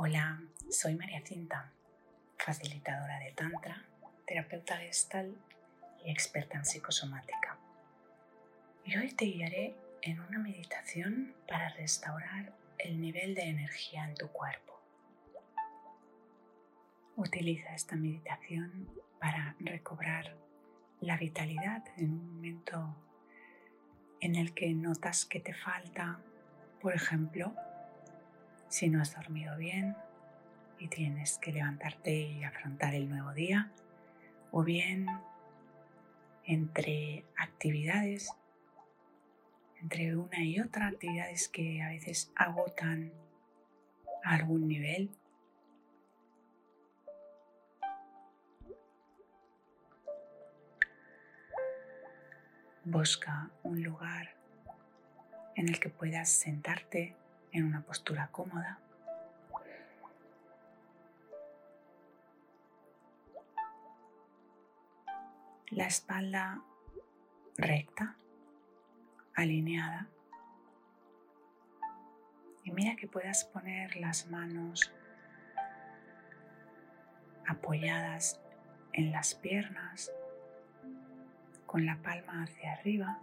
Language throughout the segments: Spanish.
Hola, soy María Cinta, facilitadora de Tantra, terapeuta Gestalt y experta en psicosomática. Y hoy te guiaré en una meditación para restaurar el nivel de energía en tu cuerpo. Utiliza esta meditación para recobrar la vitalidad en un momento en el que notas que te falta, por ejemplo, si no has dormido bien y tienes que levantarte y afrontar el nuevo día, o bien entre actividades, entre una y otra, actividades que a veces agotan a algún nivel. Busca un lugar en el que puedas sentarte en una postura cómoda. La espalda recta, alineada. Y mira que puedas poner las manos apoyadas en las piernas, con la palma hacia arriba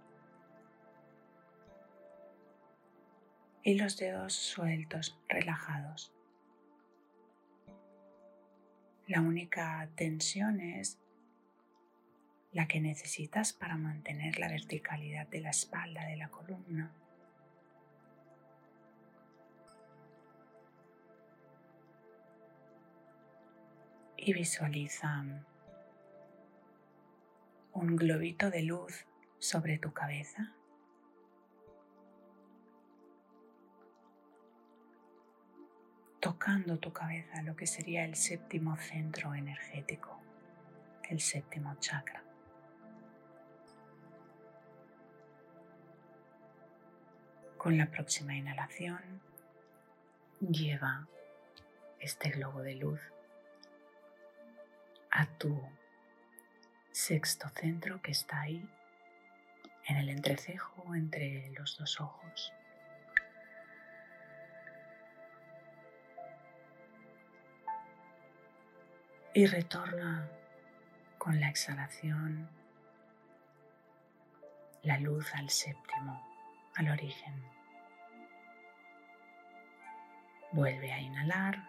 y los dedos sueltos, relajados. La única tensión es la que necesitas para mantener la verticalidad de la espalda, de la columna. Y visualiza un globito de luz sobre tu cabeza. Tocando tu cabeza, lo que sería el séptimo centro energético, el séptimo chakra. Con la próxima inhalación, lleva este globo de luz a tu sexto centro que está ahí, en el entrecejo, entre los dos ojos. Y retorna con la exhalación la luz al séptimo, al origen. Vuelve a inhalar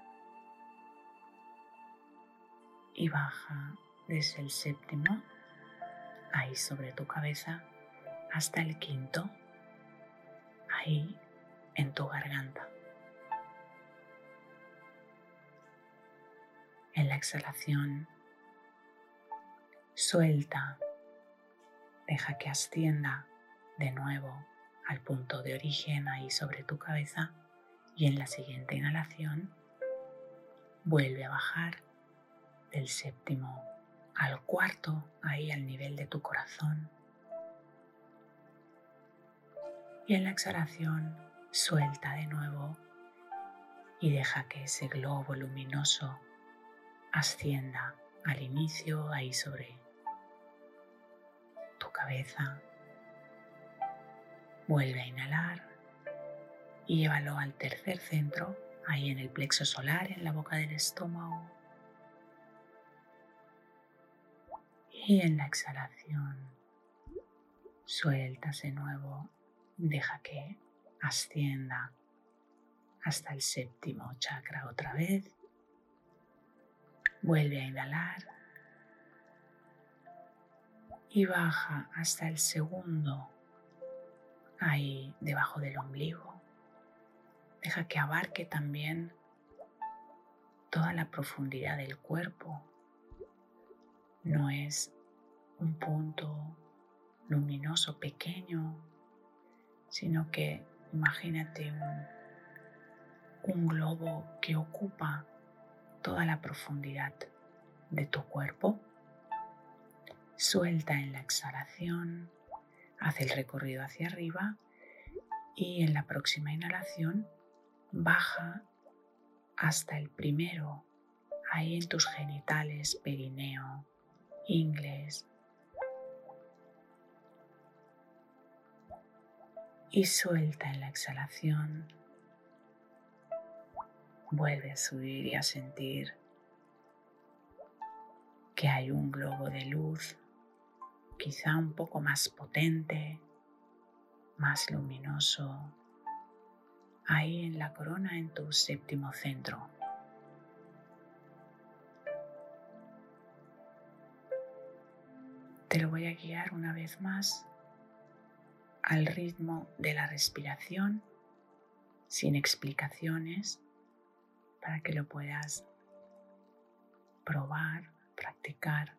y baja desde el séptimo, ahí sobre tu cabeza, hasta el quinto, ahí en tu garganta. En la exhalación, suelta, deja que ascienda de nuevo al punto de origen, ahí sobre tu cabeza, y en la siguiente inhalación, vuelve a bajar del séptimo al cuarto, ahí al nivel de tu corazón. Y en la exhalación, suelta de nuevo y deja que ese globo luminoso ascienda al inicio, ahí sobre tu cabeza. Vuelve a inhalar y llévalo al tercer centro, ahí en el plexo solar, en la boca del estómago. Y en la exhalación, sueltas de nuevo, deja que ascienda hasta el séptimo chakra otra vez. Vuelve a inhalar y baja hasta el segundo, ahí debajo del ombligo. Deja que abarque también toda la profundidad del cuerpo. No es un punto luminoso pequeño, sino que imagínate un globo que ocupa toda la profundidad de tu cuerpo. Suelta en la exhalación, haz el recorrido hacia arriba y en la próxima inhalación baja hasta el primero, ahí en tus genitales, perineo, ingles. Y suelta en la exhalación Vuelve a subir y a sentir que hay un globo de luz, quizá un poco más potente, más luminoso, ahí en la corona, en tu séptimo centro. Te lo voy a guiar una vez más al ritmo de la respiración, sin explicaciones, para que lo puedas probar, practicar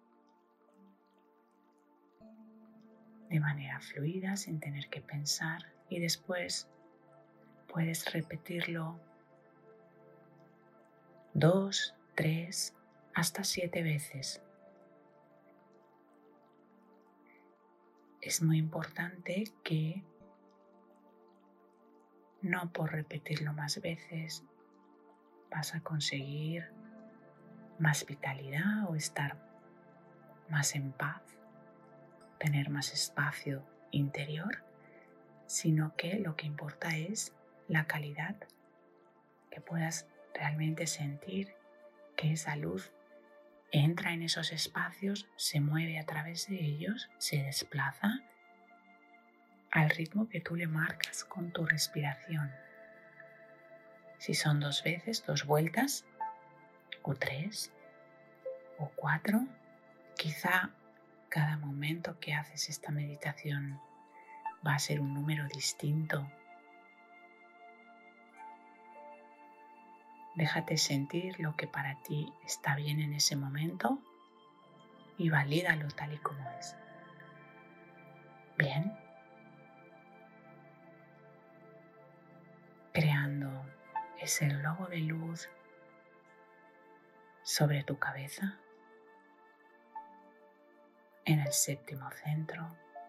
de manera fluida, sin tener que pensar, y después puedes repetirlo 2, 3, hasta 7 veces. Es muy importante que no por repetirlo más veces vas a conseguir más vitalidad o estar más en paz, tener más espacio interior, sino que lo que importa es la calidad, que puedas realmente sentir que esa luz entra en esos espacios, se mueve a través de ellos, se desplaza al ritmo que tú le marcas con tu respiración. Si son 2 veces, 2 vueltas, o 3, o 4, quizá cada momento que haces esta meditación va a ser un número distinto. Déjate sentir lo que para ti está bien en ese momento y valídalo tal y como es. Bien. Creando ese globo de luz sobre tu cabeza, en el séptimo centro.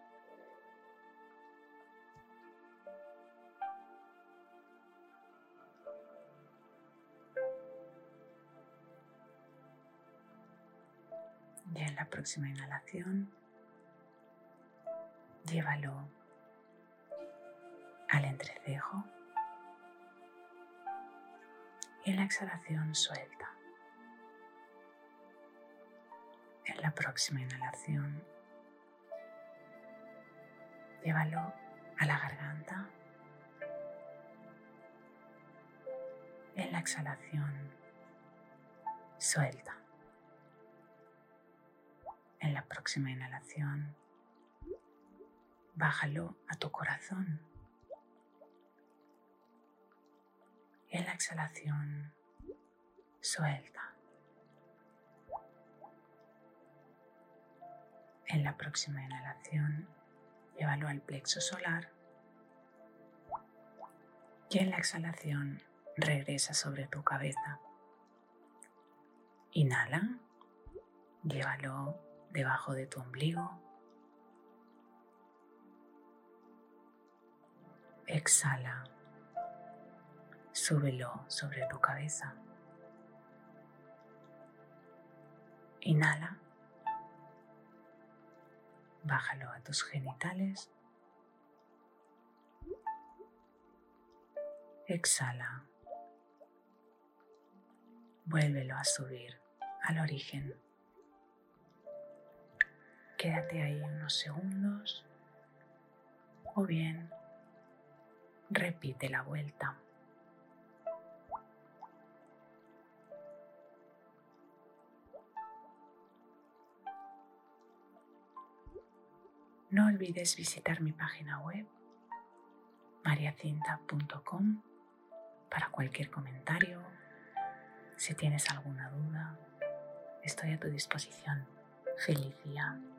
Y en la próxima inhalación, llévalo al entrecejo y en la exhalación suelta. En la próxima inhalación, llévalo a la garganta y en la exhalación suelta. En la próxima inhalación, bájalo a tu corazón. Y en la exhalación, suelta. En la próxima inhalación, llévalo al plexo solar. Y en la exhalación, regresa sobre tu cabeza. Inhala, llévalo debajo de tu ombligo. Exhala, súbelo sobre tu cabeza. Inhala, bájalo a tus genitales. Exhala, vuélvelo a subir al origen. Quédate ahí unos segundos o bien repite la vuelta. No olvides visitar mi página web mariacinta.com para cualquier comentario. Si tienes alguna duda, estoy a tu disposición. Feliz día.